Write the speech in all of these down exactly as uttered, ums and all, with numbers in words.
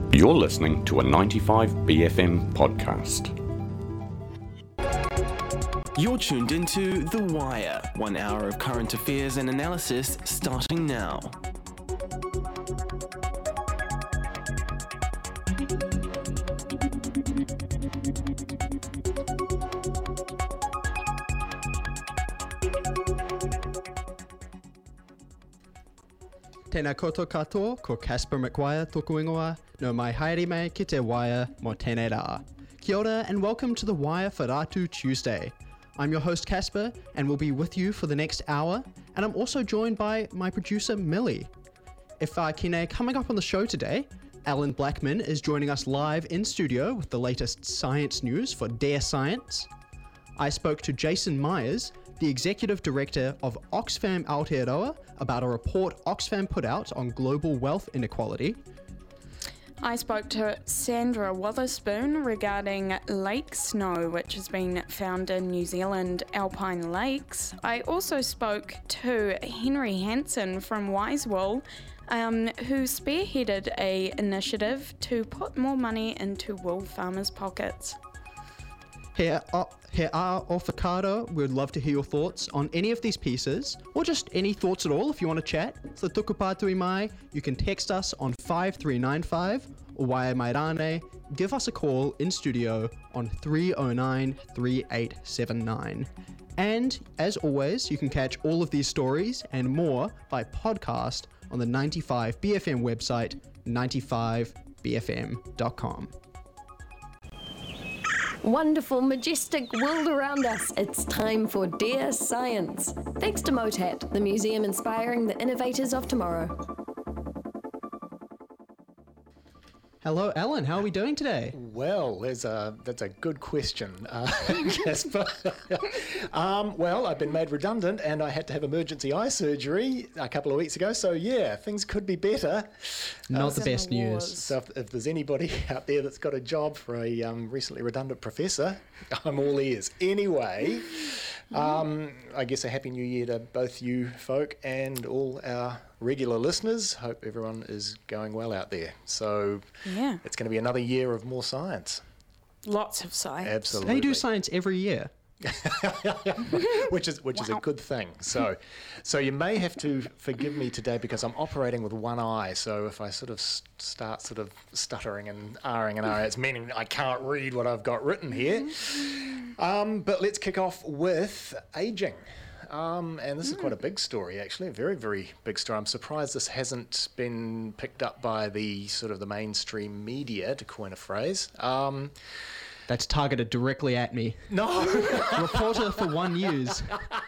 You're listening to a ninety-five B F M podcast. You're tuned into The Wire, one hour of current affairs and analysis starting now. Tēnā koutou katoa, ko Casper McGuire tōku ingoa, no mai haere mai ki te Wire mo tēnei rā. Kia ora and welcome to The Wire for Ratu Tuesday. I'm your host Casper and will be with you for the next hour, and I'm also joined by my producer Millie. If uh, kine coming up on the show today, Alan Blackman is joining us live in studio with the latest science news for Dare Science. I spoke to Jason Myers, the Executive Director of Oxfam Aotearoa, about a report Oxfam put out on global wealth inequality. I spoke to Sandra Wotherspoon regarding lake snow, which has been found in New Zealand alpine lakes. I also spoke to Henry Hansen from Wisewool, um, who spearheaded a initiative to put more money into wool farmers' pockets. Here are, here are Ofakaro. We'd love to hear your thoughts on any of these pieces, or just any thoughts at all if you want to chat. So tuku pātui mai, you can text us on five three nine five, or Waia mai rānei, give us a call in studio on three oh nine, three eight seven nine. And, as always, you can catch all of these stories and more by podcast on the ninety-five B F M website, ninety-five b f m dot com. Wonderful, majestic world around us. It's time for Dare Science. Thanks to MOTAT, the museum inspiring the innovators of tomorrow. Hello, Alan. How are we doing today? Well, there's a, that's a good question, uh, Jasper. um, well, I've been made redundant and I had to have emergency eye surgery a couple of weeks ago. So, yeah, things could be better. Not uh, the best news. So if, if there's anybody out there that's got a job for a um, recently redundant professor, I'm all ears. Anyway, um, I guess a happy new year to both you folk and all our regular listeners. Hope everyone is going well out there. So Yeah. it's going to be another year of more science. Lots of science. Absolutely. They do science every year. which is which is a Wow. good thing. So, so you may have to forgive me today because I'm operating with one eye. So if I sort of s- start sort of stuttering and ahhing and ahhing, it's meaning I can't read what I've got written here. Um, but let's kick off with ageing. Um, and this is quite a big story, actually, a very, very big story. I'm surprised this hasn't been picked up by the sort of the mainstream media, to coin a phrase. Um, That's targeted directly at me. no. Reporter for One News.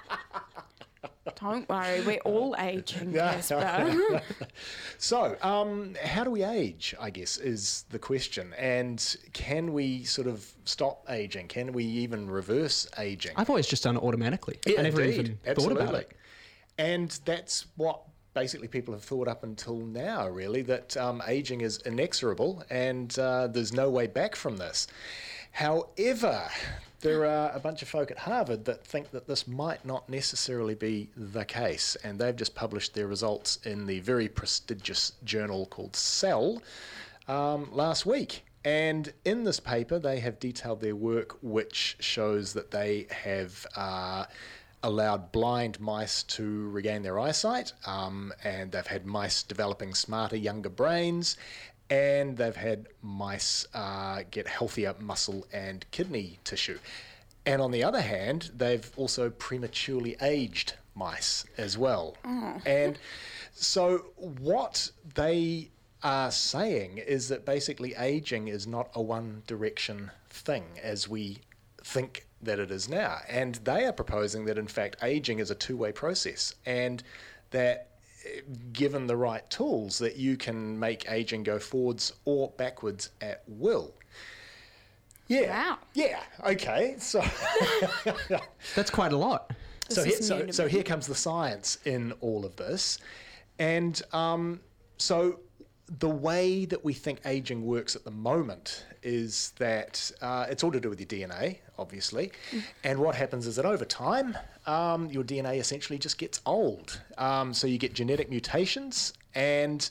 Don't worry, we're all aging, Casper. So, um, how do we age, I guess, is the question. And can we sort of stop aging? Can we even reverse aging? I've always just done it automatically. Yeah, I never indeed. even Absolutely. thought about it. And that's what basically people have thought up until now, really, that um, aging is inexorable and uh, there's no way back from this. However, there are a bunch of folk at Harvard that think that this might not necessarily be the case, and they've just published their results in the very prestigious journal called Cell um, last week. And in this paper, they have detailed their work, which shows that they have uh, allowed blind mice to regain their eyesight, um, and they've had mice developing smarter, younger brains, and they've had mice uh, get healthier muscle and kidney tissue. And on the other hand, they've also prematurely aged mice as well. Oh. And so what they are saying is that basically aging is not a one-direction thing as we think that it is now. And they are proposing that, in fact, aging is a two-way process, and that given the right tools, that you can make aging go forwards or backwards at will. Yeah. Wow. Yeah. Okay. So, That's quite a lot. so, This here, is so, new to so me. here comes the science in all of this, and um, so the way that we think aging works at the moment is that uh, it's all to do with your D N A, obviously. Mm. And what happens is that over time, um, your D N A essentially just gets old. Um, so you get genetic mutations, and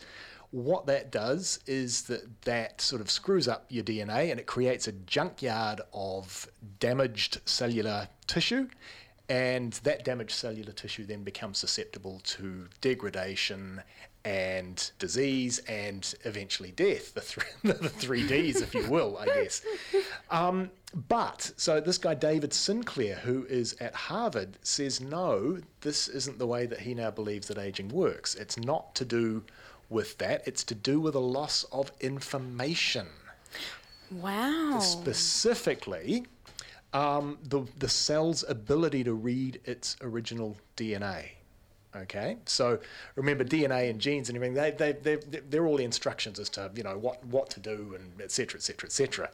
what that does is that that sort of screws up your D N A and it creates a junkyard of damaged cellular tissue. And that damaged cellular tissue then becomes susceptible to degradation and disease and eventually death, the, th- the three Ds, if you will, I guess. Um, but, so this guy, David Sinclair, who is at Harvard, says, no, this isn't the way that he now believes that aging works. It's not to do with that. It's to do with a loss of information. Wow. Specifically, um, the, the cell's ability to read its original D N A. Okay, so remember D N A and genes and everything, they, they, they, they're all the instructions as to, you know, what, what to do and et cetera, et cetera, et cetera.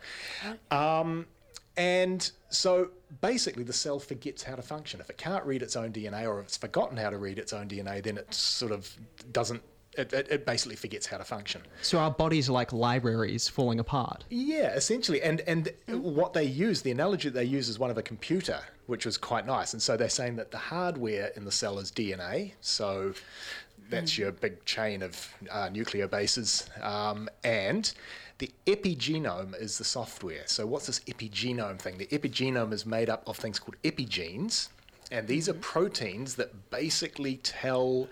Um, and so basically the cell forgets how to function. If it can't read its own D N A or if it's forgotten how to read its own D N A, then it sort of doesn't, it, it, it basically forgets how to function. So our bodies are like libraries falling apart. Yeah, essentially. And and what they use, the analogy that they use is one of a computer, which was quite nice. And so they're saying that the hardware in the cell is D N A. So that's your big chain of uh, nucleobases. Um, and the epigenome is the software. So what's this epigenome thing? The epigenome is made up of things called epigenes. And these are proteins that basically tell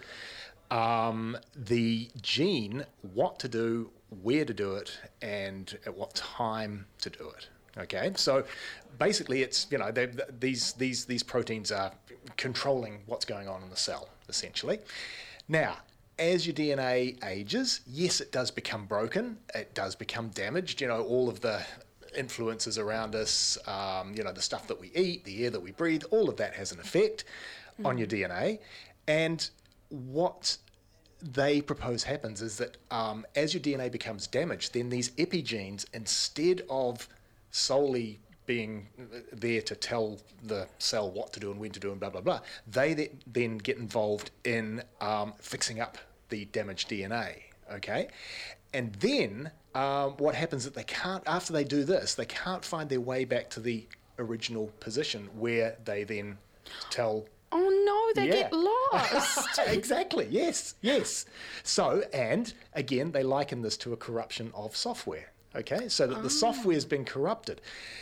Um, the gene what to do, where to do it, and at what time to do it. Okay, so basically, it's you know they, these these these proteins are controlling what's going on in the cell, essentially. Now, as your D N A ages, yes, it does become broken. It does become damaged. You know, all of the influences around us, um, you know, the stuff that we eat, the air that we breathe, all of that has an effect mm. on your D N A, and what they propose happens is that um, as your D N A becomes damaged, then these epigenes, instead of solely being there to tell the cell what to do and when to do and blah, blah, blah, they th- then get involved in um, fixing up the damaged D N A, okay? And then um, what happens is that they can't, after they do this, they can't find their way back to the original position where they then tell Oh no, they Yeah. get lost. Exactly, yes, yes. So, and again, they liken this to a corruption of software, okay? So that the software's been corrupted.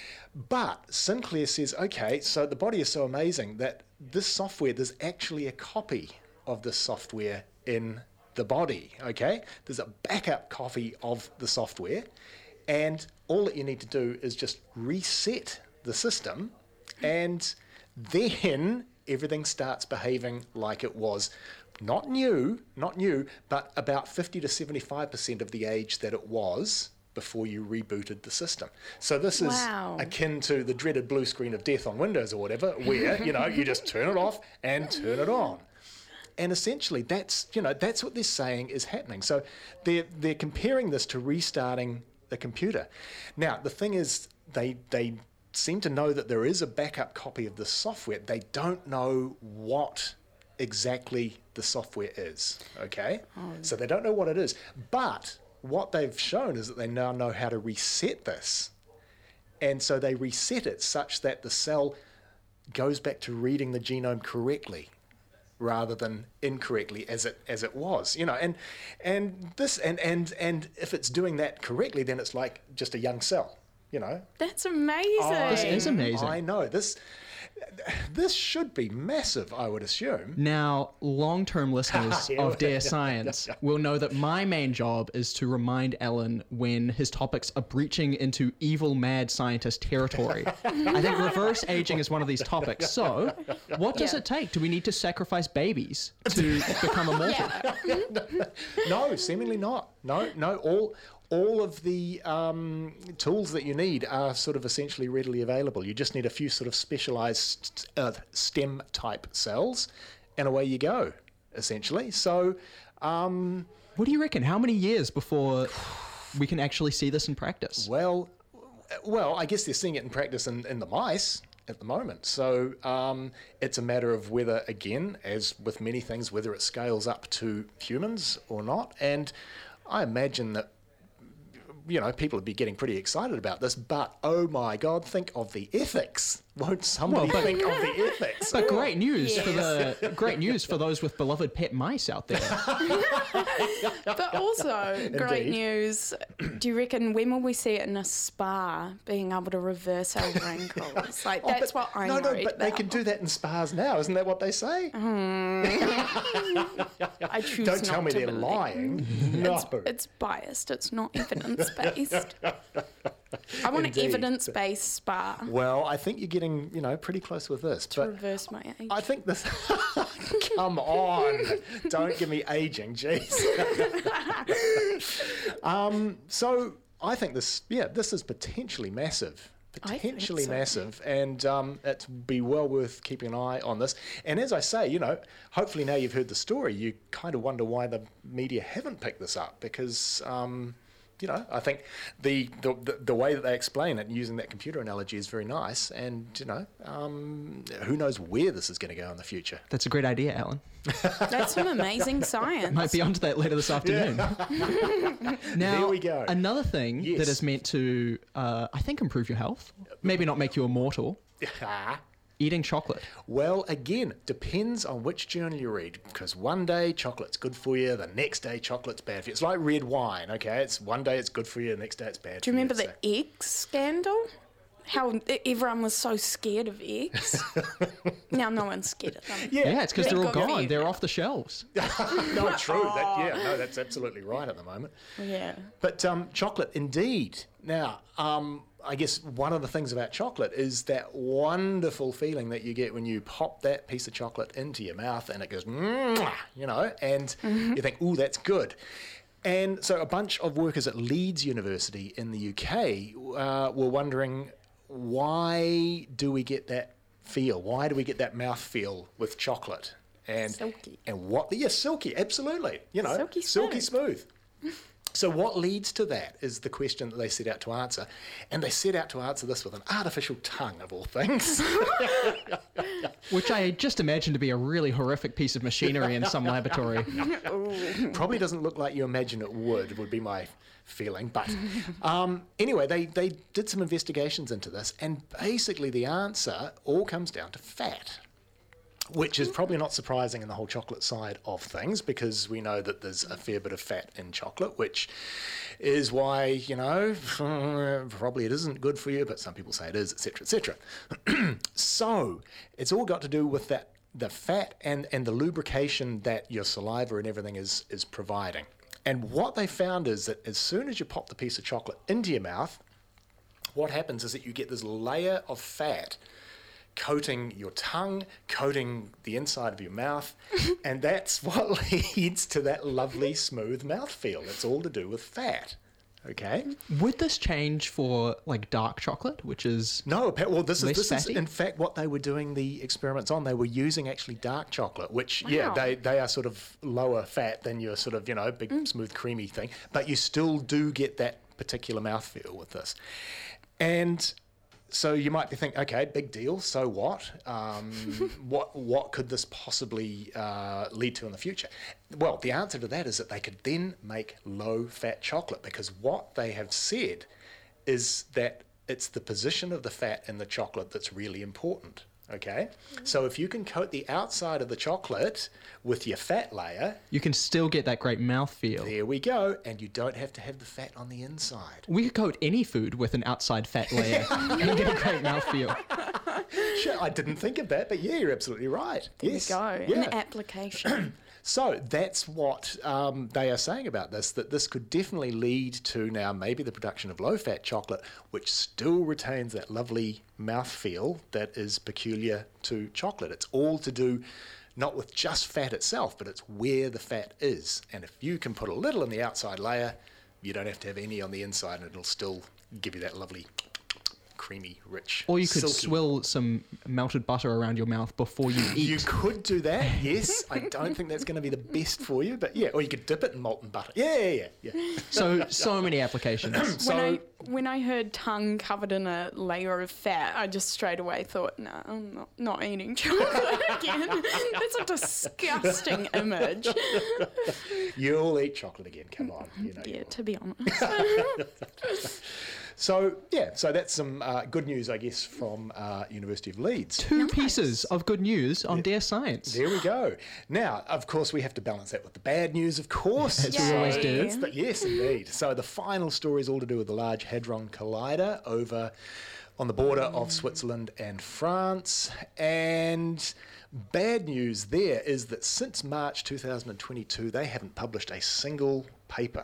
But Sinclair says, okay, so the body is so amazing that this software, there's actually a copy of this software in the body, okay? There's a backup copy of the software, and all that you need to do is just reset the system, and then everything starts behaving like it was not new, not new, but about fifty to seventy-five percent of the age that it was before you rebooted the system. So this is Wow. akin to the dreaded blue screen of death on Windows or whatever, where, you know, you just turn it off and turn it on. And essentially that's, you know, that's what they're saying is happening. So they're, they're comparing this to restarting the computer. Now, the thing is, they they seem to know that there is a backup copy of the software. They don't know what exactly the software is, okay? Oh. So they don't know what it is. But what they've shown is that they now know how to reset this. And so they reset it such that the cell goes back to reading the genome correctly rather than incorrectly as it as it was, you know, and and this and and and if it's doing that correctly, then it's like just a young cell. You know, That's amazing. I, This is amazing. I know this. This should be massive, I would assume. Now, long-term listeners Yeah, of Dear yeah, Science yeah, yeah. will know that my main job is to remind Ellen when his topics are breaching into evil mad scientist territory. I think reverse aging is one of these topics. So, what does Yeah. it take? Do we need to sacrifice babies to become immortal? Yeah. No, seemingly not. No, no. All all of the um, tools that you need are sort of essentially readily available. You just need a few sort of specialized uh, stem type cells, and away you go, essentially. So, um, What do you reckon? How many years before we can actually see this in practice? well, well, I guess they're seeing it in practice in, in the mice at the moment. So um, it's a matter of whether, again, as with many things, whether it scales up to humans or not. And I imagine that, you know, people would be getting pretty excited about this, but oh my God, think of the ethics won't somebody Well, but- think of the ethics? But great news for Yes. the great news for those with beloved pet mice out there. But also, great Indeed. news. Do you reckon when will we see it in a spa, being able to reverse our wrinkles? Like, Oh, that's but- what I'm No, no, worried but they about. can do that in spas now. Isn't that what they say? I choose Don't not tell me to they're believe. lying. No. It's, it's biased. It's not evidence-based. I want Indeed. an evidence-based spa Well, I think you're getting, you know, pretty close with this. to But reverse my age. I think this. Come on, don't give me aging, jeez. um, so I think this, yeah, this is potentially massive. I think Potentially so. massive, and um, it's be well worth keeping an eye on this. And as I say, you know, hopefully now you've heard the story, you kind of wonder why the media haven't picked this up because. Um, You know, I think the, the the the way that they explain it, using that computer analogy, is very nice. And you know, um, who knows where this is going to go in the future? That's a great idea, Alan. That's some amazing science. Might be onto that later this afternoon. Now, There we go. another thing Yes. that is meant to, uh, I think, improve your health, maybe not make you immortal, eating chocolate. Well, again, depends on which journal you read, because one day chocolate's good for you, the next day chocolate's bad for you. It's like red wine, okay? It's one day it's good for you, the next day it's bad. Do you for remember you, the egg scandal? How e- everyone was so scared of eggs. Now no one's scared of them. Yeah, Yeah, it's because Yeah, they're all good for gone. you. They're off the shelves. no, true. That, yeah, no, that's absolutely right at the moment. Yeah. But um, chocolate, indeed. Now, um, I guess one of the things about chocolate is that wonderful feeling that you get when you pop that piece of chocolate into your mouth and it goes, "Mwah," you know, and you think, ooh, that's good. And so a bunch of workers at Leeds University in the U K uh, were wondering, why do we get that feel? Why do we get that mouth feel with chocolate? And, Silky. And what? Yes, silky, absolutely. You know, Silky silky smooth. smooth. So what leads to that is the question that they set out to answer. And they set out to answer this with an artificial tongue, of all things. Which I just imagine to be a really horrific piece of machinery in some laboratory. Probably doesn't look like you imagine it would, would be my feeling. But um, anyway, they, they did some investigations into this. And basically the answer all comes down to fat. Which is probably not surprising in the whole chocolate side of things, because we know that there's a fair bit of fat in chocolate, which is why, you know, probably it isn't good for you, but some people say it is, et cetera, et cetera. So it's all got to do with that, the fat and, and the lubrication that your saliva and everything is, is providing. And what they found is that as soon as you pop the piece of chocolate into your mouth, what happens is that you get this layer of fat coating your tongue, coating the inside of your mouth, and that's what leads to that lovely smooth mouthfeel. It's all to do with fat. Okay? Would this change for like dark chocolate, which is No, appa- well, this is Less this is fatty? in fact what they were doing the experiments on. They were using actually dark chocolate, which yeah, Wow. they they are sort of lower fat than your sort of you know big smooth creamy thing, but you still do get that particular mouthfeel with this, and. So you might be thinking, okay, big deal. So what? Um, what what could this possibly uh, lead to in the future? Well, the answer to that is that they could then make low-fat chocolate, because what they have said is that it's the position of the fat in the chocolate that's really important. Okay, so if you can coat the outside of the chocolate with your fat layer, you can still get that great mouthfeel. there we go, and you don't have to have the fat on the inside. We could coat any food with an outside fat layer and get a great mouthfeel. Sure, I didn't think of that, but yeah, you're absolutely right. There yes, we go. yeah. An application. So that's what um, they are saying about this, that this could definitely lead to now maybe the production of low-fat chocolate, which still retains that lovely mouthfeel that is peculiar to chocolate. It's all to do not with just fat itself, but it's where the fat is. And if you can put a little in the outside layer, you don't have to have any on the inside, and it'll still give you that lovely creamy, rich, Or you could silky. swill some melted butter around your mouth before you eat. You could do that, yes. I don't think that's going to be the best for you, but yeah. Or you could dip it in molten butter. Yeah, yeah, yeah. yeah. So, so many applications. So, when I when I heard tongue covered in a layer of fat, I just straight away thought, no, I'm not, not eating chocolate again. That's a disgusting image. you'll eat chocolate again. Come on, you know. you Yeah, will. to be honest. So, yeah, so that's some uh, good news, I guess, from uh, University of Leeds. Two Nice. pieces of good news on Dear Science. There we go. Now, of course, we have to balance that with the bad news, of course. As we always do. It's the- yes, indeed. So the final story is all to do with the Large Hadron Collider over on the border of Switzerland and France. And bad news there is that since March two thousand twenty-two, they haven't published a single paper.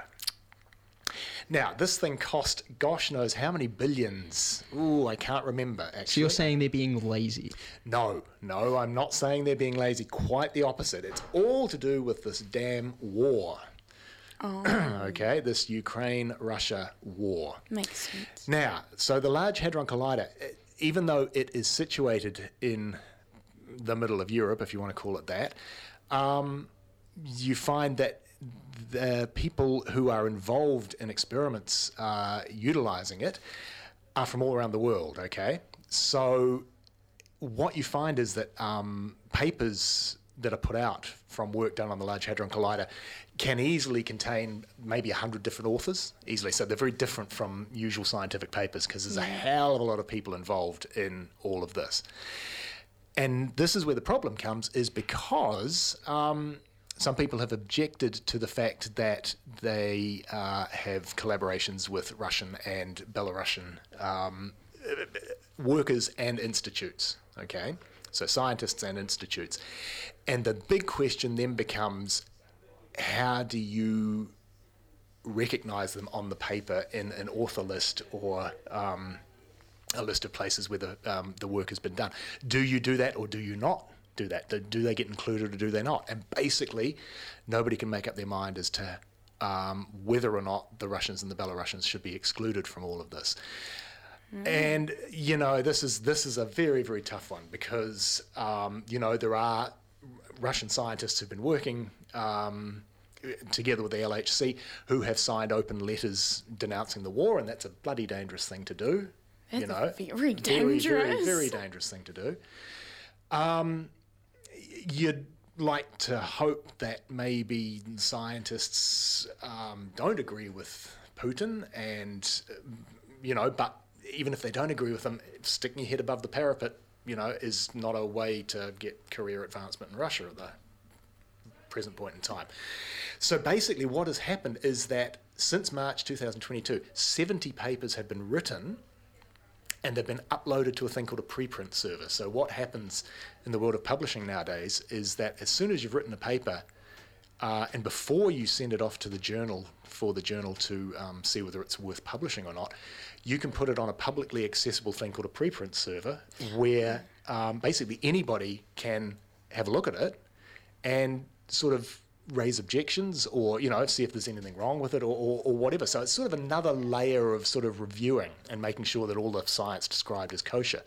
Now, this thing cost gosh knows how many billions. Ooh, I can't remember, actually. So you're saying they're being lazy? No, no, I'm not saying they're being lazy. Quite the opposite. It's all to do with this damn war. Oh, Okay, this Ukraine-Russia war. makes sense. Now, so the Large Hadron Collider, eh, even though it is situated in the middle of Europe, if you want to call it that, um, you find that the people who are involved in experiments uh, utilizing it are from all around the world, okay? So what you find is that um, papers that are put out from work done on the Large Hadron Collider can easily contain maybe a hundred different authors, easily. So they're very different from usual scientific papers because there's a hell of a lot of people involved in all of this. And this is where the problem comes, is because um, some people have objected to the fact that they uh, have collaborations with Russian and Belarusian um, workers and institutes, okay? So scientists and institutes. And the big question then becomes, how do you recognize them on the paper in an author list or um, a list of places where the, um, the work has been done? Do you do that or do you not do that? Do, do they get included or do they not? And basically, nobody can make up their mind as to um, whether or not the Russians and the Belarusians should be excluded from all of this. And, you know, this is this is a very, very tough one because, um, you know, there are Russian scientists who've been working um, together with the L H C who have signed open letters denouncing the war, and that's a bloody dangerous thing to do. That's you know, very Very, very, dangerous. very dangerous thing to do. Um, you'd like to hope that maybe scientists um, don't agree with Putin and, you know, but even if they don't agree with him, sticking your head above the parapet, you know, is not a way to get career advancement in Russia at the present point in time. So basically what has happened is that since March two thousand twenty-two, seventy papers have been written and they've been uploaded to a thing called a preprint server. So what happens in the world of publishing nowadays is that as soon as you've written a paper, uh, and before you send it off to the journal for the journal to um, see whether it's worth publishing or not, you can put it on a publicly accessible thing called a preprint server where um, basically anybody can have a look at it and sort of raise objections or, you know, see if there's anything wrong with it or, or, or whatever. So it's sort of another layer of sort of reviewing and making sure that all the science described is kosher.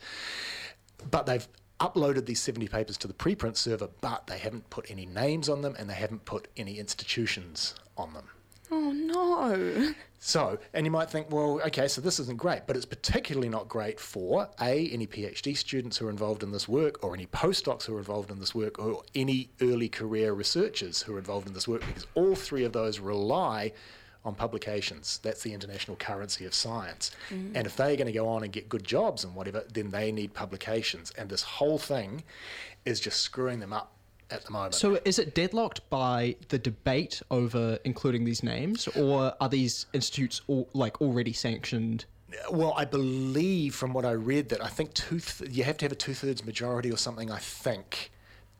But they've uploaded these seventy papers to the preprint server, but they haven't put any names on them and they haven't put any institutions on them. Oh no. So, and you might think, well, okay, so this isn't great, but it's particularly not great for, A, any PhD students who are involved in this work, or any postdocs who are involved in this work, or any early career researchers who are involved in this work, because all three of those rely on publications. That's the international currency of science. Mm. And if they're going to go on and get good jobs and whatever, then they need publications. And this whole thing is just screwing them up at the moment. So is it deadlocked by the debate over including these names, or are these institutes all, like already sanctioned? Well, I believe from what I read that I think two th- you have to have a two-thirds majority or something, I think,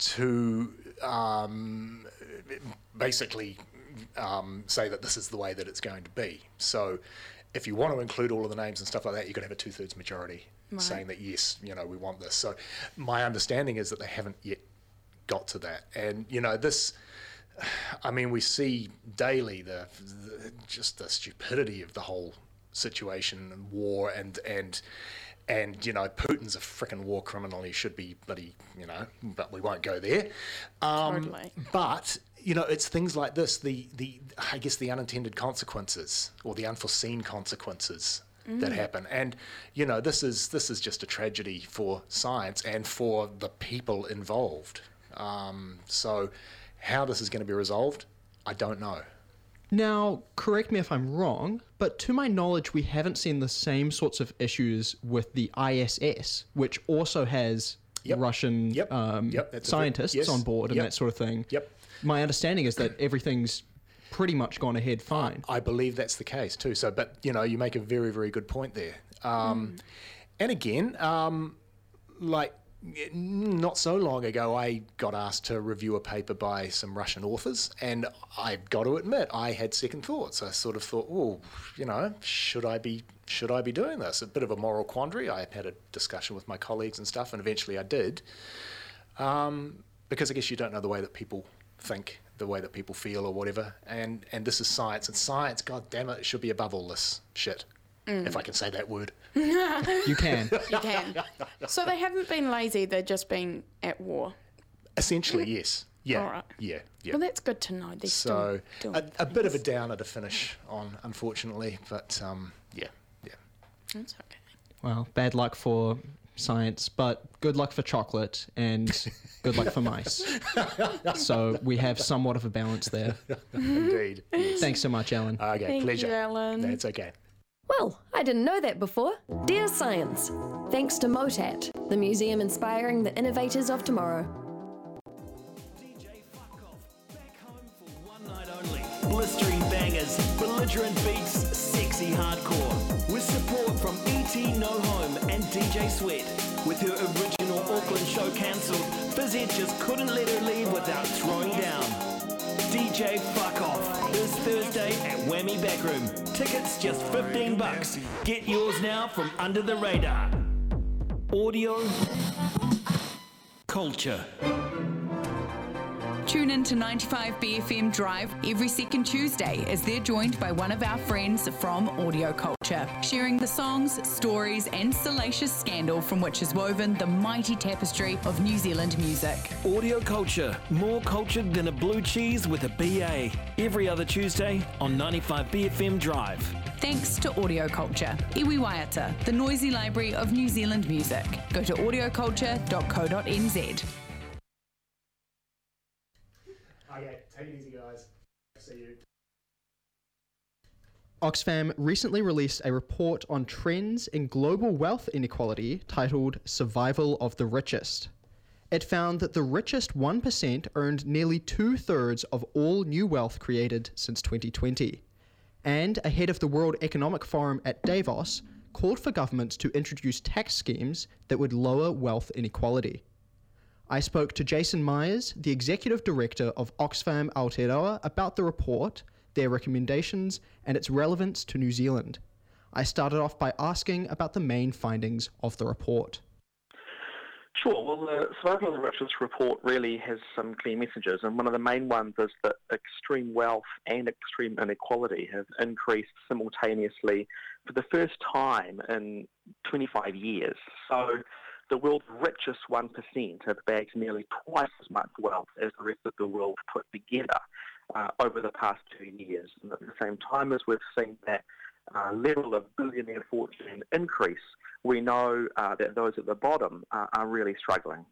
to um, basically um, say that this is the way that it's going to be. So if you want to include all of the names and stuff like that, you've got to have a two-thirds majority right. saying that, yes, you know, we want this. So my understanding is that they haven't yet got to that. And, you know, this, I mean, we see daily the, the just the stupidity of the whole situation and war and, and, and, you know, Putin's a frickin' war criminal. He should be bloody, you know, but we won't go there. Um, totally. But, you know, it's things like this, the, the, I guess the unintended consequences or the unforeseen consequences Mm. that happen. And, you know, this is, this is just a tragedy for science and for the people involved. Um, so how this is going to be resolved, I don't know. Now, correct me if I'm wrong, but to my knowledge, we haven't seen the same sorts of issues with the I S S, which also has yep. Russian yep. Um, yep. scientists yes. on board and yep. that sort of thing. Yep. My understanding is that everything's pretty much gone ahead fine. I believe that's the case too. So, but you know, you make a very, very good point there. Um, mm. And again, um, like not so long ago, I got asked to review a paper by some Russian authors, and I've got to admit, I had second thoughts. I sort of thought, oh, you know, should I be should I be doing this? A bit of a moral quandary. I had a discussion with my colleagues and stuff, and eventually I did, um, because I guess you don't know the way that people think, the way that people feel, or whatever. And and this is science, and science, god damn it, it should be above all this shit. Mm. If I can say that word. You can. You can. So they haven't been lazy, they've just been at war. Essentially, yes. Yeah. All right. Yeah. Yeah. Well, that's good to know. They're so still a, a bit of a downer to finish on, unfortunately, but um, yeah, yeah. That's okay. Well, bad luck for science, but good luck for chocolate and good luck for mice. So we have somewhat of a balance there. Indeed. Yes. Thanks so much, Alan. Okay, Thank pleasure. you, Alan. That's okay. Well, I didn't know that before. Dear Science, thanks to MOTAT, the museum inspiring the innovators of tomorrow. D J Fuck Off, back home for one night only. Blistering bangers, belligerent beats, sexy hardcore. With support from E T No Home and D J Sweat. With her original Auckland show cancelled, Fizzhead just couldn't let her leave without throwing down. D J Fuck Off this Thursday at Whammy Backroom. Tickets just fifteen bucks. Get yours now from Under the Radar. Audio Culture. Tune in to ninety-five B F M Drive every second Tuesday as they're joined by one of our friends from Audio Culture, sharing the songs, stories and salacious scandal from which is woven the mighty tapestry of New Zealand music. Audio Culture, more cultured than a blue cheese with a B A. Every other Tuesday on ninety-five B F M Drive. Thanks to Audio Culture, iwi waiata, the noisy library of New Zealand music. Go to audio culture dot co dot n z. Okay, take it easy, guys. See you. Oxfam recently released a report on trends in global wealth inequality titled Survival of the Richest. It found that the richest one percent earned nearly two-thirds of all new wealth created since twenty twenty. And ahead of the World Economic Forum at Davos, called for governments to introduce tax schemes that would lower wealth inequality. I spoke to Jason Myers, the Executive Director of Oxfam Aotearoa, about the report, their recommendations, and its relevance to New Zealand. I started off by asking about the main findings of the report. Sure. Well, the Survival of the Richest report really has some clear messages, and one of the main ones is that extreme wealth and extreme inequality have increased simultaneously for the first time in twenty-five years. So the world's richest one percent have bagged nearly twice as much wealth as the rest of the world put together uh, over the past two years. And at the same time as we've seen that uh, level of billionaire fortune increase, we know uh, that those at the bottom uh, are really struggling.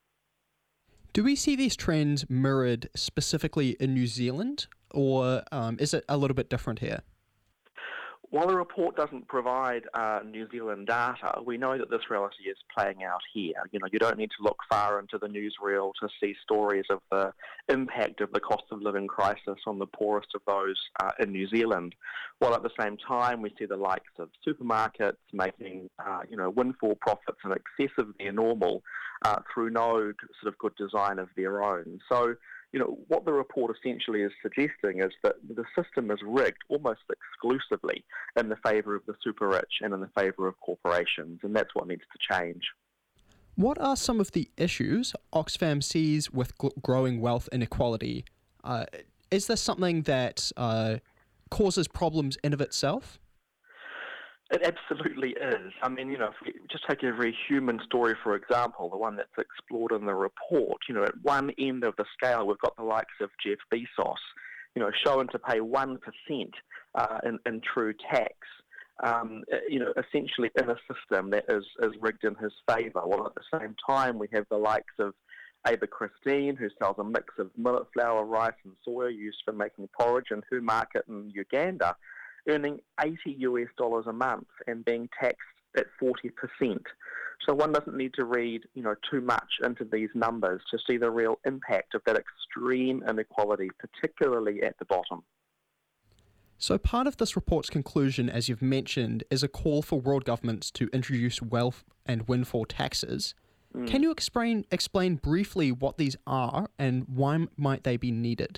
Do we see these trends mirrored specifically in New Zealand, or um, is it a little bit different here? While the report doesn't provide uh, New Zealand data, we know that this reality is playing out here. You know, you don't need to look far into the newsreel to see stories of the impact of the cost of living crisis on the poorest of those uh, in New Zealand. While at the same time, we see the likes of supermarkets making, uh, you know, windfall profits in excess of their normal uh, through no sort of good design of their own. So, you know, what the report essentially is suggesting is that the system is rigged almost exclusively in the favour of the super rich and in the favour of corporations, and that's what needs to change. What are some of the issues Oxfam sees with gl- growing wealth inequality? Uh, is this something that uh, causes problems in of itself? It absolutely is. I mean, you know, if we just take a very human story, for example, the one that's explored in the report, you know, at one end of the scale, we've got the likes of Jeff Bezos, you know, shown to pay one percent uh, in, in true tax, um, you know, essentially in a system that is, is rigged in his favour. While at the same time, we have the likes of Ava Christine, who sells a mix of millet flour, rice and soya used for making porridge in her market in Uganda, earning eighty US dollars a month and being taxed at forty percent. So one doesn't need to read, you know, too much into these numbers to see the real impact of that extreme inequality, particularly at the bottom. So part of this report's conclusion, as you've mentioned, is a call for world governments to introduce wealth and windfall taxes. Mm. Can you explain explain briefly what these are and why might they be needed?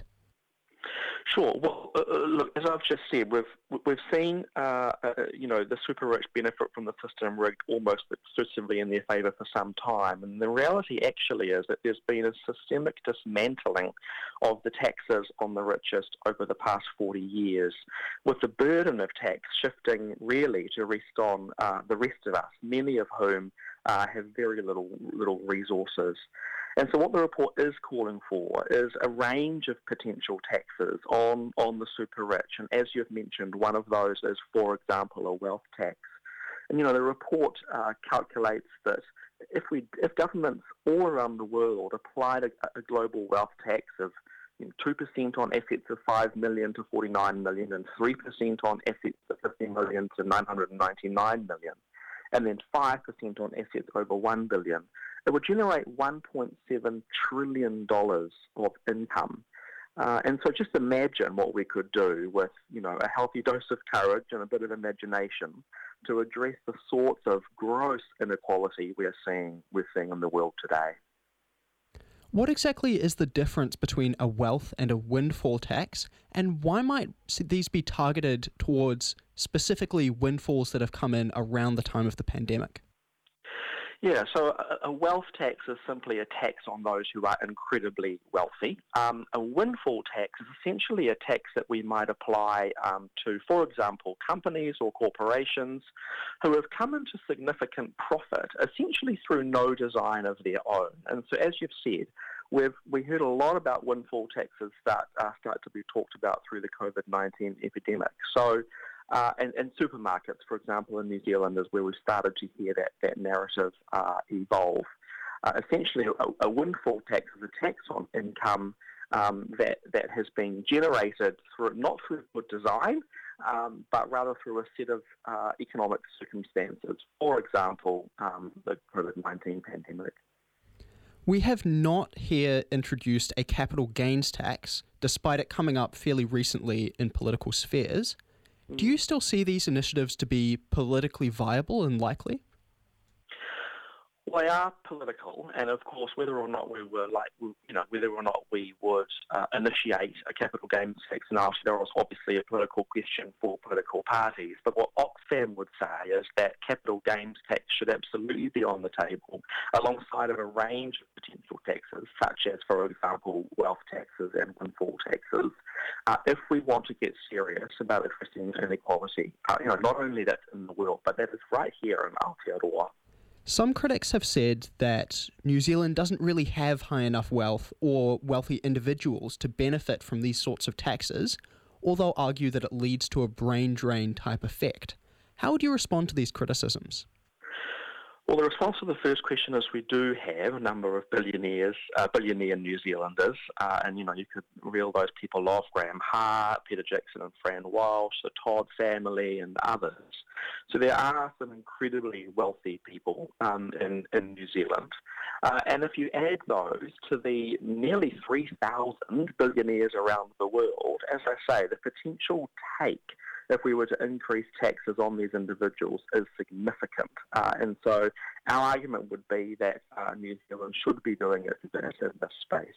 Sure. Well, uh, look, as I've just said, we've we've seen uh, uh, you know the super rich benefit from the system rigged almost exclusively in their favour for some time, and the reality actually is that there's been a systemic dismantling of the taxes on the richest over the past forty years, with the burden of tax shifting really to rest on uh, the rest of us, many of whom uh, have very little little resources. And so what the report is calling for is a range of potential taxes on, on the super rich. And as you've mentioned, one of those is, for example, a wealth tax. And, you know, the report uh, calculates that if we if governments all around the world applied a, a global wealth tax of you know, two percent on assets of five million to forty-nine million and three percent on assets of fifty million to nine hundred ninety-nine million, and then five percent on assets over one billion, it would generate one point seven trillion dollars of income. Uh, and so just imagine what we could do with, you know, a healthy dose of courage and a bit of imagination to address the sorts of gross inequality we're seeing, we're seeing in the world today. What exactly is the difference between a wealth and a windfall tax, and why might these be targeted towards specifically windfalls that have come in around the time of the pandemic? Yeah, so a, a wealth tax is simply a tax on those who are incredibly wealthy. Um, a windfall tax is essentially a tax that we might apply um, to, for example, companies or corporations who have come into significant profit, essentially through no design of their own. And so, as you've said, we've we heard a lot about windfall taxes start uh, start to be talked about through the COVID nineteen epidemic. So. Uh, and, and supermarkets, for example, in New Zealand is where we started to hear that, that narrative uh, evolve. Uh, essentially, a, a windfall tax is a tax on income um, that, that has been generated through not through good design, um, but rather through a set of uh, economic circumstances. For example, um, the COVID nineteen pandemic. We have not here introduced a capital gains tax, despite it coming up fairly recently in political spheres. Do you still see these initiatives to be politically viable and likely? Well, they are political, and of course, whether or not we were like, you know, whether or not we would uh, initiate a capital gains tax in Aotearoa is obviously a political question for political parties. But what Oxfam would say is that capital gains tax should absolutely be on the table, alongside of a range of potential taxes, such as, for example, wealth taxes and windfall taxes, uh, if we want to get serious about addressing inequality. Uh, you know, not only that in the world, but that is right here in Aotearoa. Some critics have said that New Zealand doesn't really have high enough wealth or wealthy individuals to benefit from these sorts of taxes, or they'll argue that it leads to a brain drain type effect. How would you respond to these criticisms? Well, the response to the first question is we do have a number of billionaires, uh, billionaire New Zealanders, uh, and, you know, you could reel those people off, Graham Hart, Peter Jackson and Fran Walsh, the Todd family and others. So there are some incredibly wealthy people um, in, in New Zealand. Uh, and if you add those to the nearly three thousand billionaires around the world, as I say, the potential take if we were to increase taxes on these individuals is significant. Uh, and so our argument would be that uh, New Zealand should be doing it in this space.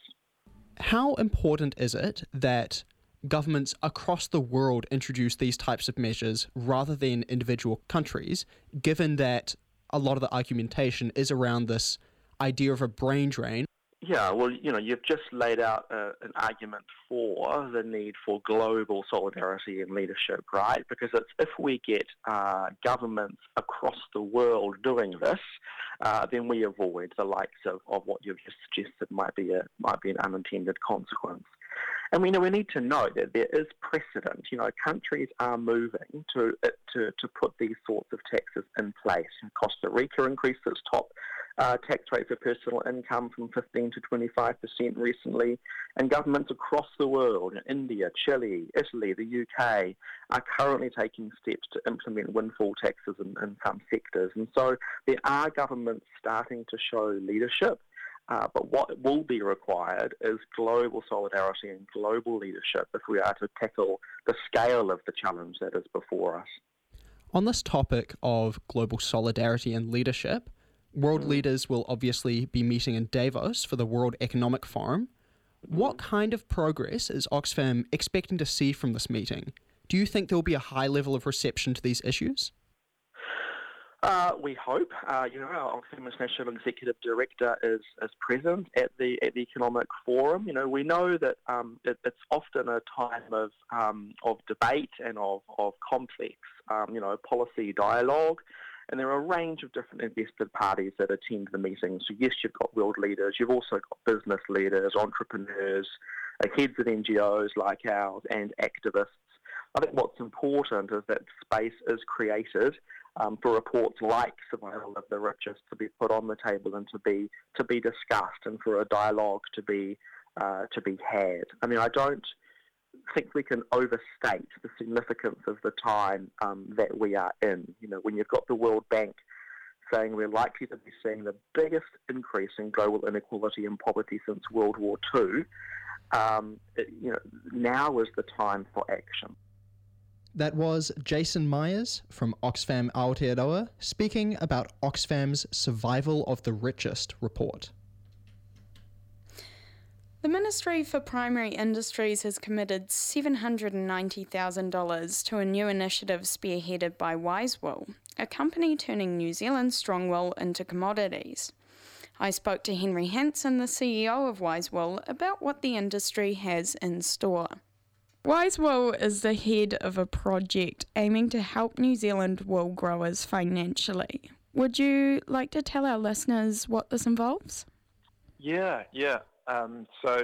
How important is it that governments across the world introduce these types of measures rather than individual countries, given that a lot of the argumentation is around this idea of a brain drain? Yeah, well, you know, you've just laid out uh, an argument for the need for global solidarity and leadership, right? Because it's, if we get uh, governments across the world doing this, uh, then we avoid the likes of, of what you've just suggested might be a might be an unintended consequence. And we know we need to know that there is precedent. You know, countries are moving to to to put these sorts of taxes in place. Costa Rica increased its top uh, tax rate for personal income from fifteen to twenty-five percent recently, and governments across the world, India, Chile, Italy, the U K, are currently taking steps to implement windfall taxes in, in some sectors. And so there are governments starting to show leadership, uh, but what will be required is global solidarity and global leadership if we are to tackle the scale of the challenge that is before us. On this topic of global solidarity and leadership, world mm. leaders will obviously be meeting in Davos for the World Economic Forum. Mm. What kind of progress is Oxfam expecting to see from this meeting? Do you think there will be a high level of reception to these issues? Uh, we hope. Uh, you know, our Oxfam International Executive Director is, is present at the at the Economic Forum. You know, we know that um, it, it's often a time of um, of debate and of of complex, um, you know, policy dialogue. And there are a range of different invested parties that attend the meetings. So yes, you've got world leaders. You've also got business leaders, entrepreneurs, uh, heads of N G Os like ours, and activists. I think what's important is that space is created Um, for reports like survival of the richest to be put on the table and to be to be discussed, and for a dialogue to be uh, to be had. I mean, I don't think we can overstate the significance of the time um, that we are in. You know, when you've got the World Bank saying we're likely to be seeing the biggest increase in global inequality and poverty since World War Two, um, it, you know, now is the time for action. That was Jason Myers from Oxfam Aotearoa speaking about Oxfam's Survival of the Richest report. The Ministry for Primary Industries has committed seven hundred ninety thousand dollars to a new initiative spearheaded by Wisewool, a company turning New Zealand's strong wool into commodities. I spoke to Henry Hansen, the C E O of Wisewool, about what the industry has in store. Wisewool is the head of a project aiming to help New Zealand wool growers financially. Would you like to tell our listeners what this involves? Yeah, yeah. Um, so,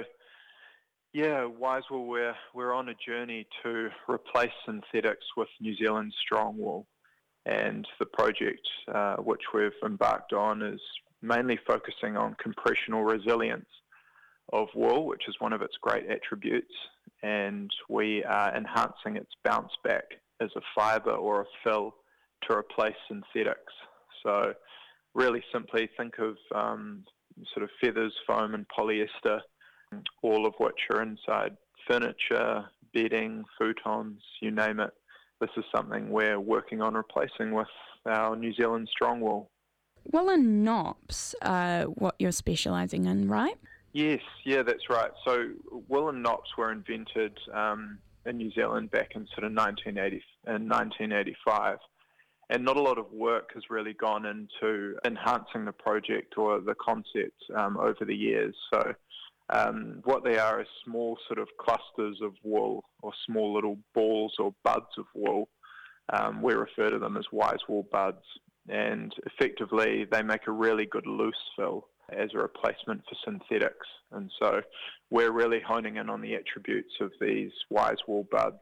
yeah, Wisewool, we're, we're on a journey to replace synthetics with New Zealand's strong wool. And the project uh, which we've embarked on is mainly focusing on compressional resilience of wool, which is one of its great attributes, and we are enhancing its bounce back as a fibre or a fill to replace synthetics. So really simply think of um, sort of feathers, foam and polyester, all of which are inside furniture, bedding, futons, you name it. This is something we're working on replacing with our New Zealand strong wool. Woolen knops are what you're specialising in, right? Yes, yeah, that's right. So woolen knops were invented um, in New Zealand back in sort of nineteen eighty, in nineteen eighty-five, and not a lot of work has really gone into enhancing the project or the concept um, over the years. So um, what they are is small sort of clusters of wool, or small little balls or buds of wool. Um, we refer to them as Wisewool buds, and effectively they make a really good loose fill as a replacement for synthetics. And so we're really honing in on the attributes of these Wisewool buds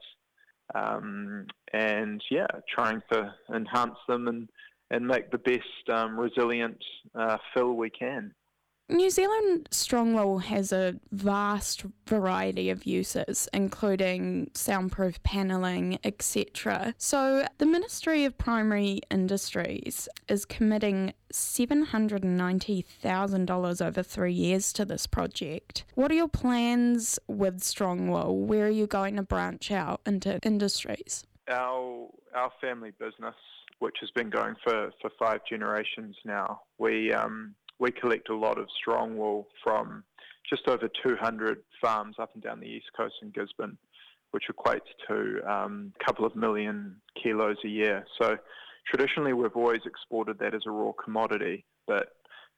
um, and, yeah, trying to enhance them and, and make the best um, resilient uh, fill we can. New Zealand strong wool has a vast variety of uses, including soundproof panelling, et cetera. So the Ministry of Primary Industries is committing seven hundred ninety thousand dollars over three years to this project. What are your plans with strong wool? Where are you going to branch out into industries? Our our family business, which has been going for, for five generations now, we um. We collect a lot of strong wool from just over two hundred farms up and down the east coast in Gisborne, which equates to um, a couple of million kilos a year. So traditionally we've always exported that as a raw commodity, but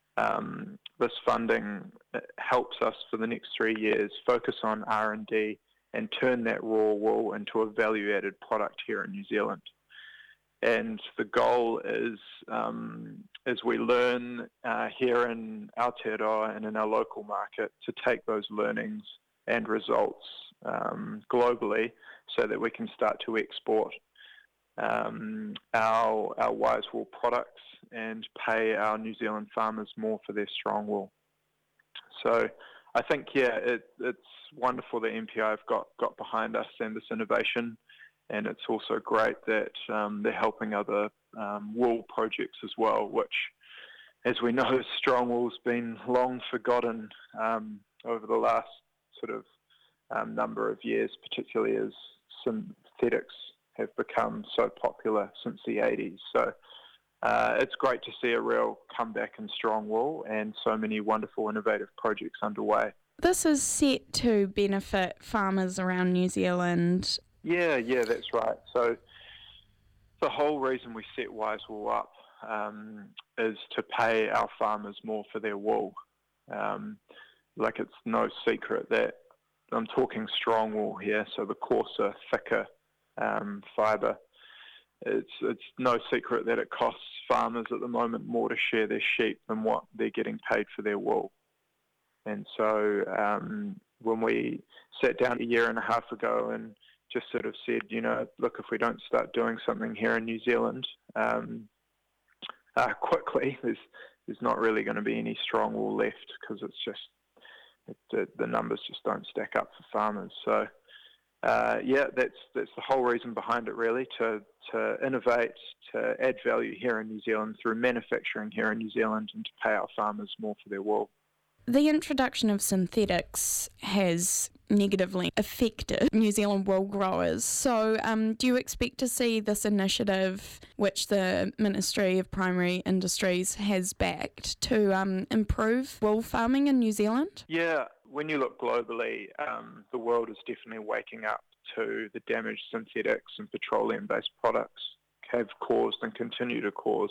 um, this funding helps us for the next three years focus on R and D and turn that raw wool into a value-added product here in New Zealand. And the goal is, um, as we learn uh, here in Aotearoa and in our local market, to take those learnings and results um, globally so that we can start to export um, our our wise wool products and pay our New Zealand farmers more for their strong wool. So I think, yeah, it, it's wonderful that M P I have got, got behind us and this innovation, and it's also great that um, they're helping other um, wool projects as well, which, as we know, strong wool's been long forgotten um, over the last sort of um, number of years, particularly as synthetics have become so popular since the eighties. So uh, it's great to see a real comeback in strong wool and so many wonderful innovative projects underway. This is set to benefit farmers around New Zealand. Yeah, yeah, that's right. So the whole reason we set Wise Wool up um, is to pay our farmers more for their wool. Um, like it's no secret that I'm talking strong wool here, so the coarser, thicker um, fibre. It's it's no secret that it costs farmers at the moment more to shear their sheep than what they're getting paid for their wool. And so um, when we sat down a year and a half ago and just sort of said, you know, look, if we don't start doing something here in New Zealand um, uh, quickly, there's there's not really going to be any strong wool left because it's just it, the, the numbers just don't stack up for farmers. So uh, yeah, that's that's the whole reason behind it, really, to to innovate, to add value here in New Zealand through manufacturing here in New Zealand, and to pay our farmers more for their wool. The introduction of synthetics has negatively affected New Zealand wool growers. So um, do you expect to see this initiative, which the Ministry of Primary Industries has backed, to um, improve wool farming in New Zealand? Yeah, when you look globally, um, the world is definitely waking up to the damage synthetics and petroleum-based products have caused and continue to cause.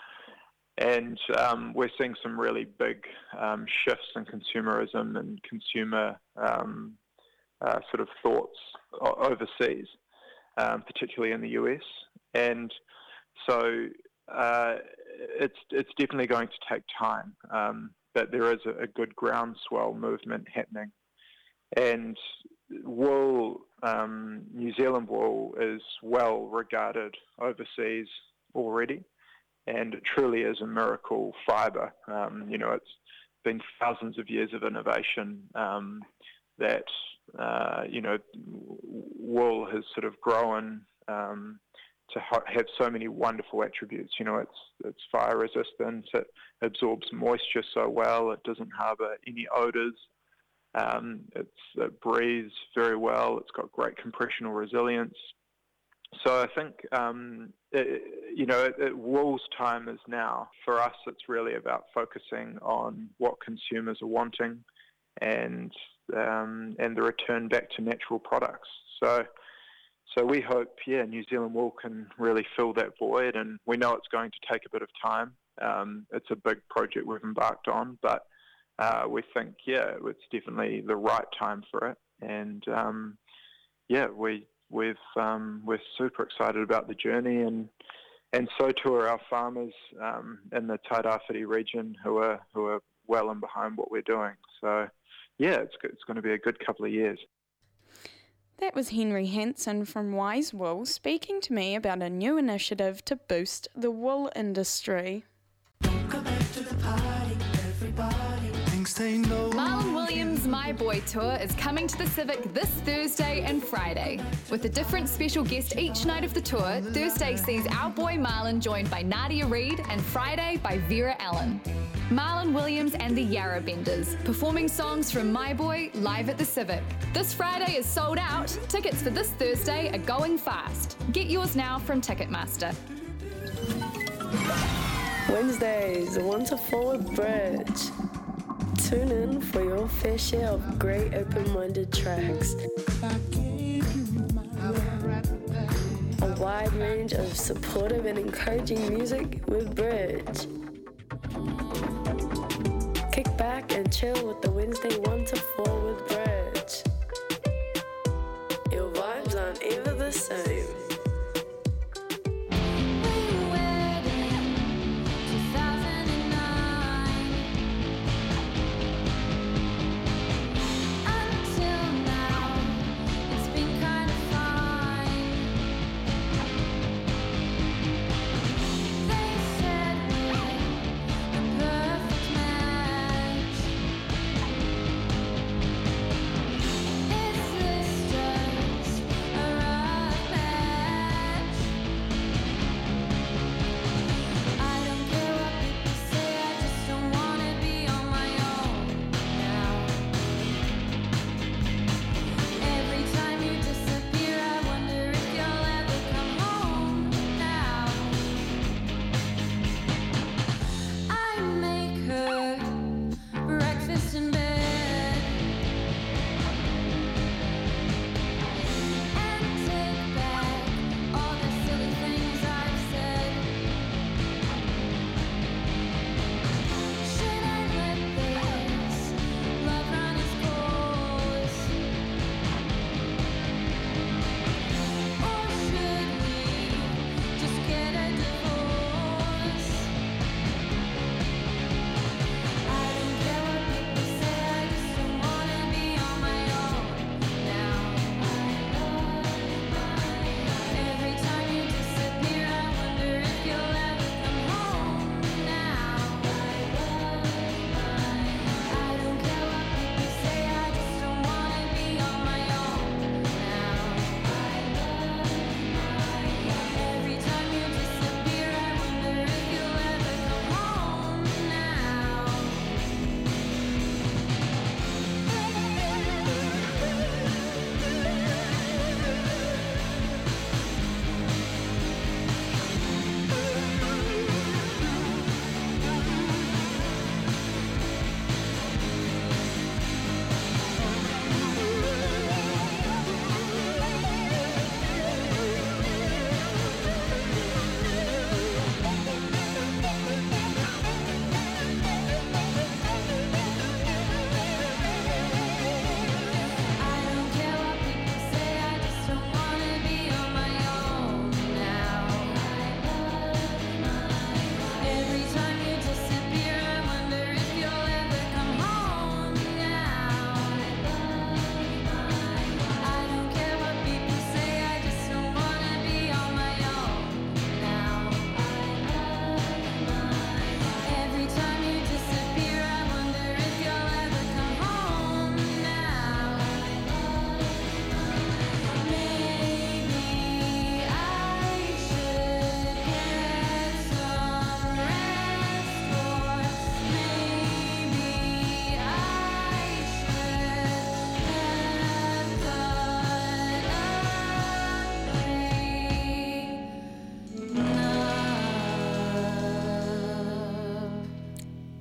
And um, we're seeing some really big um, shifts in consumerism and consumer um, uh, sort of thoughts overseas, um, particularly in the U S. And so uh, it's it's definitely going to take time, um, but there is a, a good groundswell movement happening. And wool, um, New Zealand wool, is well regarded overseas already. And it truly is a miracle fibre. Um, you know, it's been thousands of years of innovation um, that, uh, you know, wool has sort of grown um, to ha- have so many wonderful attributes. You know, it's it's fire resistant, it absorbs moisture so well, it doesn't harbour any odours, um, it's, it breathes very well, it's got great compressional resilience. So I think, um, it, you know, it, it, wool's time is now. For us, it's really about focusing on what consumers are wanting and um, and the return back to natural products. So so we hope, yeah, New Zealand wool can really fill that void, and we know it's going to take a bit of time. Um, it's a big project we've embarked on, but uh, we think, yeah, it's definitely the right time for it. And, um, yeah, we... We've um, we're super excited about the journey, and and so too are our farmers um, in the Tairāwhiti region who are who are well and behind what we're doing. So, yeah, it's it's going to be a good couple of years. That was Henry Hansen from Wise Wool speaking to me about a new initiative to boost the wool industry. Come back to the party, everybody thinks they know. Marlon Williams' My Boy Tour is coming to the Civic this Thursday and Friday. With a different special guest each night of the tour, Thursday sees our boy Marlon joined by Nadia Reid and Friday by Vera Allen. Marlon Williams and the Yarra Benders, performing songs from My Boy live at the Civic. This Friday is sold out. Tickets for this Thursday are going fast. Get yours now from Ticketmaster. Wednesdays, one to four with Bridge. Tune in for your fair share of great open-minded tracks. A wide range of supportive and encouraging music with Bridge. Kick back and chill with the Wednesday one to four with Bridge. Your vibes aren't ever the same.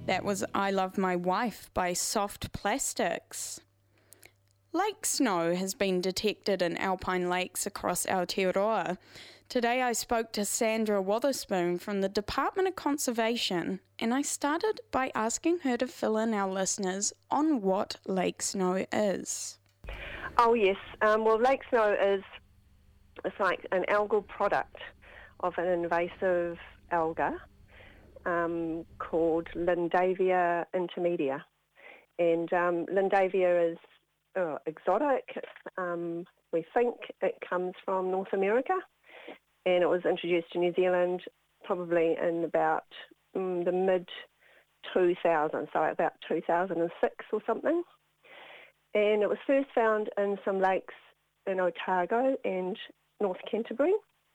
That was I Love My Wife by Soft Plastics. Lake snow has been detected in alpine lakes across Aotearoa. Today I spoke to Sandra Wotherspoon from the Department of Conservation, and I started by asking her to fill in our listeners on what lake snow is. Oh yes, um, well lake snow is it's like an algal product of an invasive alga um, called Lindavia intermedia, and um, Lindavia is uh, exotic. Um, we think it comes from North America, and it was introduced to New Zealand probably in about um, the mid two thousands, so about two thousand six or something. And it was first found in some lakes in Otago and North Canterbury,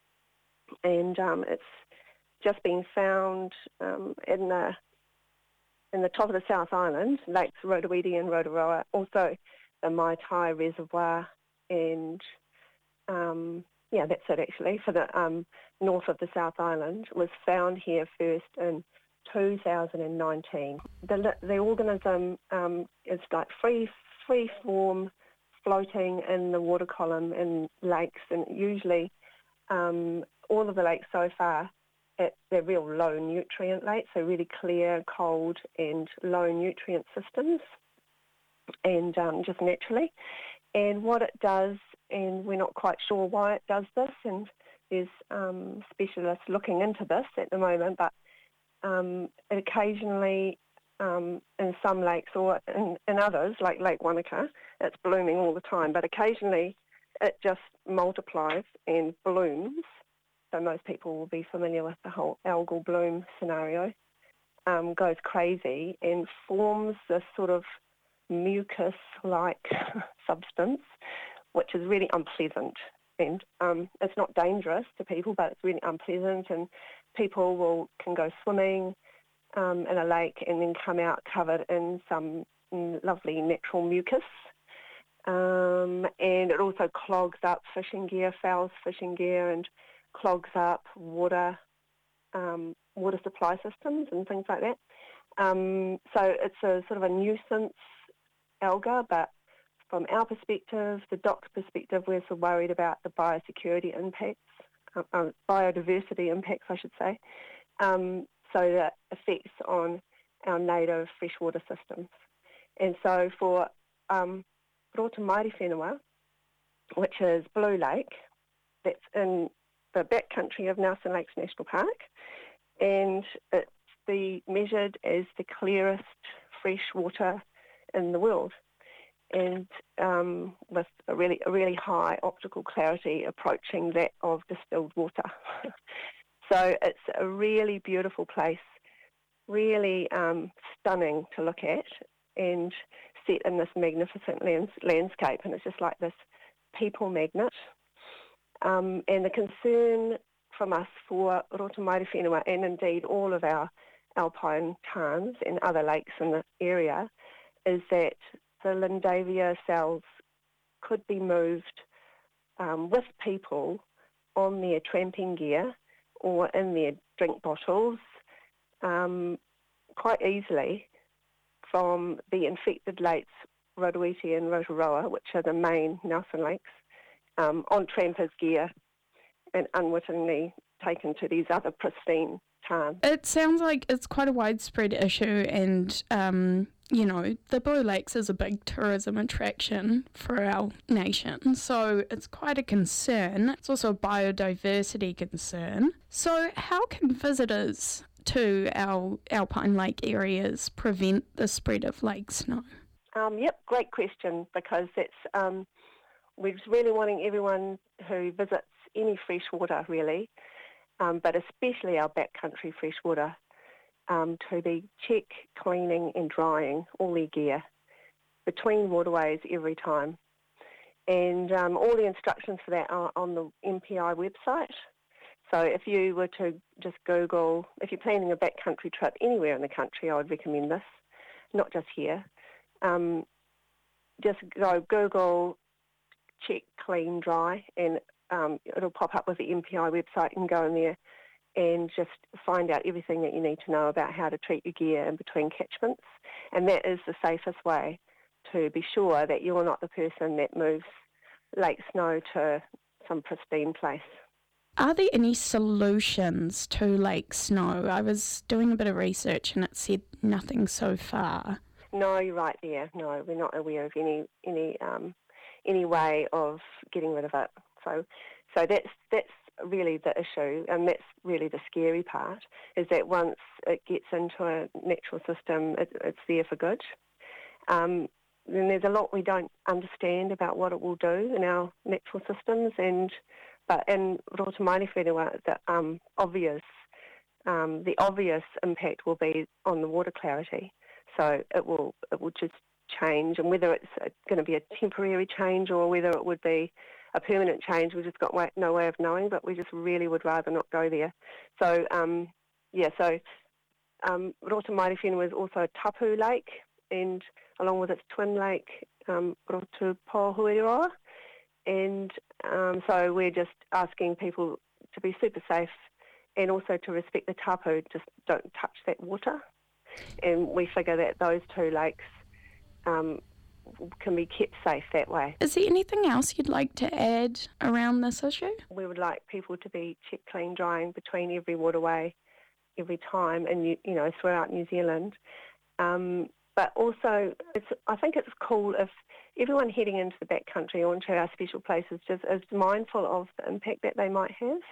and um, it's just been found um, in the in the top of the South Island, Lakes Rotowiti and Rotorua, also the Maitai Reservoir, and um, yeah, that's it actually, for the um, north of the South Island, was found here first in two thousand nineteen. The, the organism um, is like free, free form, floating in the water column in lakes, and usually um, all of the lakes so far, it, they're real low nutrient lakes, so really clear, cold and low nutrient systems, and um, just naturally. And what it does, and we're not quite sure why it does this, and there's um, specialists looking into this at the moment, but um, it occasionally um, in some lakes or in, in others, like Lake Wanaka, it's blooming all the time, but occasionally it just multiplies and blooms. So most people will be familiar with the whole algal bloom scenario, um, goes crazy and forms this sort of mucus-like substance, which is really unpleasant. And um, it's not dangerous to people, but it's really unpleasant, and people will can go swimming um, in a lake and then come out covered in some lovely natural mucus. Um, and it also clogs up fishing gear, fouls fishing gear, and clogs up water um, water supply systems and things like that. Um, so it's a sort of a nuisance alga, but from our perspective, the D O C's perspective, we're so worried about the biosecurity impacts, uh, uh, biodiversity impacts, I should say, um, so the effects on our native freshwater systems. And so for um, Roto Mairi Whenua, which is Blue Lake, that's in the backcountry of Nelson Lakes National Park, and it's the, measured as the clearest fresh water in the world, and um, with a really a really high optical clarity approaching that of distilled water. So it's a really beautiful place, really um, stunning to look at, and set in this magnificent lands- landscape, and it's just like this people magnet. Um, and the concern from us for Roto Mairi Whenua, and indeed all of our alpine tarns and other lakes in the area, is that the Lindavia cells could be moved um, with people on their tramping gear or in their drink bottles um, quite easily from the infected lakes Rotowiti and Rotorua, which are the main Nelson Lakes, um, on trampers' gear and unwittingly taken to these other pristine tarns. It sounds like it's quite a widespread issue, and um, you know, the Blue Lakes is a big tourism attraction for our nation, so it's quite a concern. It's also a biodiversity concern. So how can visitors to our alpine lake areas prevent the spread of lake snow? Um, yep, great question, because it's um, we're really wanting everyone who visits any freshwater, really, um, but especially our backcountry freshwater, um, to be check, cleaning and drying all their gear between waterways every time. And um, all the instructions for that are on the M P I website. So if you were to just Google, if you're planning a backcountry trip anywhere in the country, I would recommend this, not just here. Um, just go Google, check, clean, dry, and um, it'll pop up with the M P I website. You can go in there and just find out everything that you need to know about how to treat your gear in between catchments. And that is the safest way to be sure that you're not the person that moves lake snow to some pristine place. Are there any solutions to lake snow? I was doing a bit of research and it said nothing so far. No, you're right there. No, we're not aware of any any um, any way of getting rid of it. So, so that's that's really the issue, and that's really the scary part. Is that once it gets into a natural system, it, it's there for good. Um, then there's a lot we don't understand about what it will do in our natural systems, and but in Roto Maire Whenua, the um, obvious um, the obvious impact will be on the water clarity. So it will it will just change, and whether it's going to be a temporary change or whether it would be a permanent change, we've just got way, no way of knowing, but we just really would rather not go there. So, um, yeah, so um, Roto Maire Whenua is also a tapu lake, and along with its twin lake, um, Roto Pohueroa. And um, so we're just asking people to be super safe and also to respect the tapu, just don't touch that water. And we figure that those two lakes um, can be kept safe that way. Is there anything else you'd like to add around this issue? We would like people to be check, clean, drying between every waterway every time, and you, you know, throughout New Zealand. Um, but also, it's, I think it's cool if everyone heading into the backcountry or into our special places just is mindful of the impact that they might have,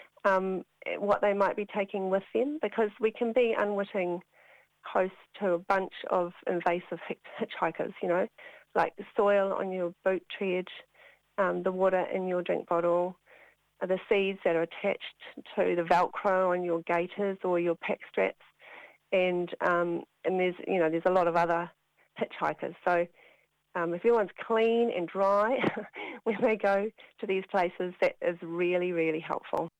um, what they might be taking with them, because we can be unwitting host to a bunch of invasive hitchhikers, you know, like the soil on your boot tread, um, the water in your drink bottle, uh, the seeds that are attached to the Velcro on your gaiters or your pack straps, and um, and there's you know there's a lot of other hitchhikers. So um, if everyone's clean and dry when they go to these places, that is really really helpful.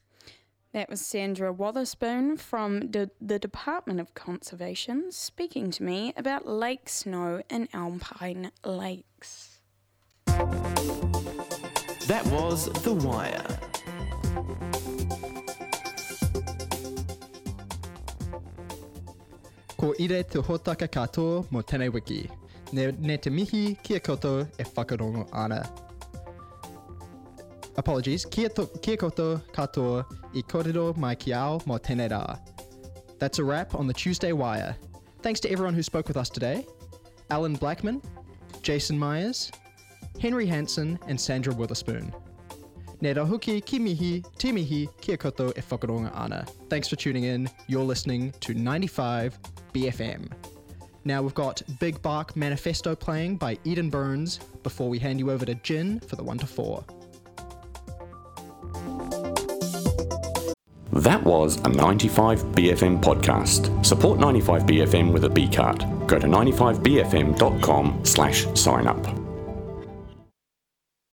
That was Sandra Wotherspoon from D- the Department of Conservation speaking to me about lake snow in alpine lakes. That was The Wire. Ko ire te hotaka katoa mo tēnei wiki. Ne, ne te mihi kia koto e whakarongo ana. Apologies, kia, to, kia koto katoa I kōrero mai ki ao mo tēnei rā. That's a wrap on the Tuesday Wire. Thanks to everyone who spoke with us today. Alan Blackman, Jason Myers, Henry Hansen and Sandra Witherspoon. Ne rahuki ki mihi, te mihi, kia koto e whakaronga ana. Thanks for tuning in. You're listening to ninety-five B F M. Now we've got Big Bark Manifesto playing by Eden Burns before we hand you over to Jin for the one to four. That was a ninety-five B F M podcast. Support ninety-five B F M with a B card. Go to ninety-five B F M dot com slash sign up.